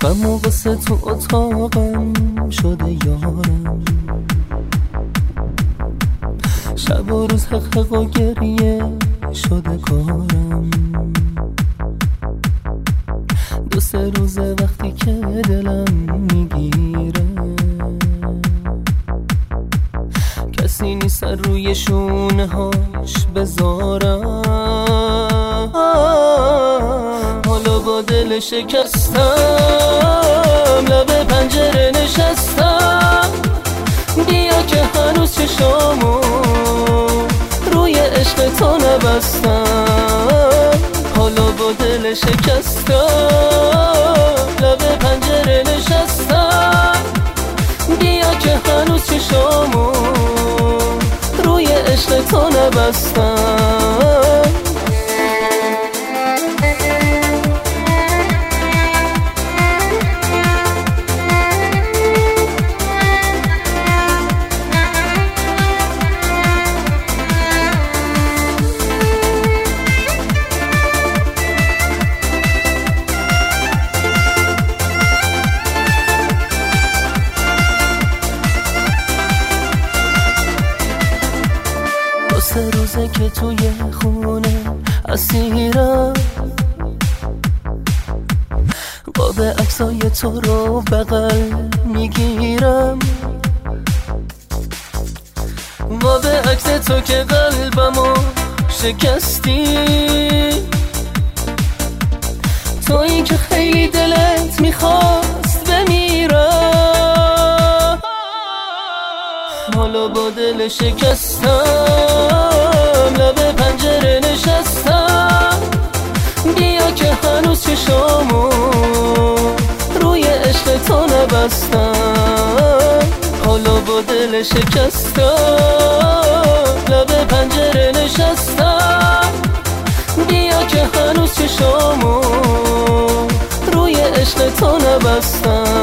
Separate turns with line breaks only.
غم و قصه تو اتاقم شده یارم، شب و روز حق و گریه شده کارم. 2-3 روزه وقتی که دلم میگیره، کسی نیست روی شونه هاش بذارم. حالا با دل شکستم لب پنجره نشستم، بیا که هنوز چشامو روی عشق تو نبستم. حالا با دل شکستم لب پنجره نشستم، بیا که هنوز چشامو روی عشق تو نبستم. سه روزه که توی خونه اسیرم، قاب عکسای تو رو بغل میگیرم. قاب عکس تو که قلبمو شکستی، تویی که خیلی دلت میخواست بمیرم. حالا با دل شکستم لب پنجره نشستم، بیا که هنوز چشامو روی عشق تو نبستم. حالا با دل شکستم لب پنجره نشستم، بیا که هنوز چشامو روی عشق تو نبستم.